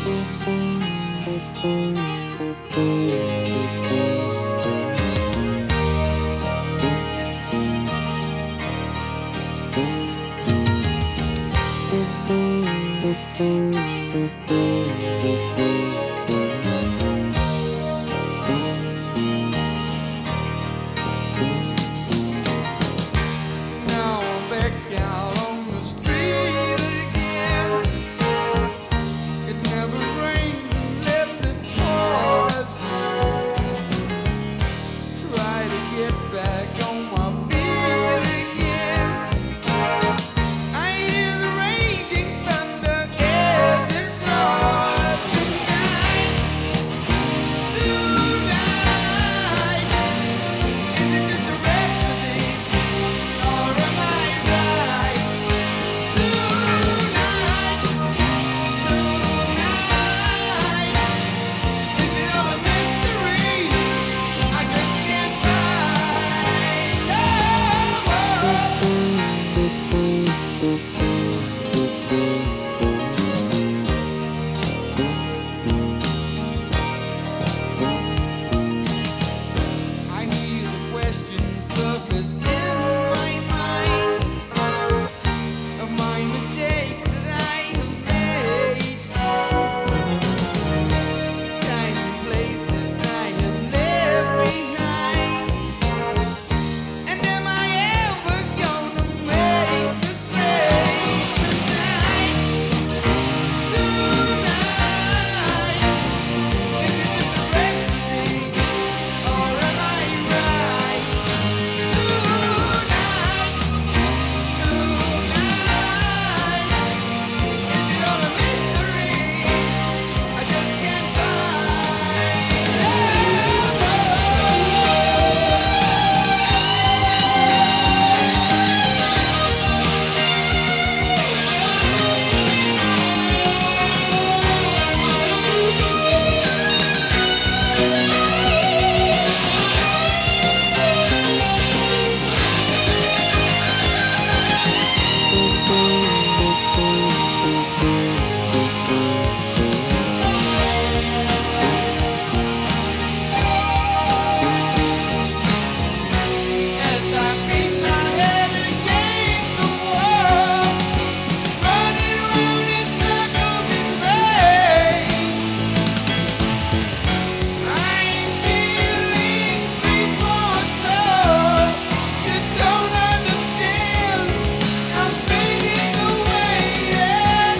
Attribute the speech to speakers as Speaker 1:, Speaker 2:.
Speaker 1: Now I'm back out on the street again. It never rains unless it pours. Try to get back on my feet again. I hear the raging thunder as it roars. Tonight, is it just a rhapsody, or am I right? Tonight, is it all a mystery? I just can't find no I hear the question surface in my mind of my mistakes that I have made, time and places I have left behind, and am I ever gonna make this break tonight? Tonight, is it just a rhapsody, or am I right? Tonight, is it all a mystery? I just can't find as I beat my head against the wall, running round in circles in vain. I'm feeling 3 4 you don't understand. I'm fading away, yeah.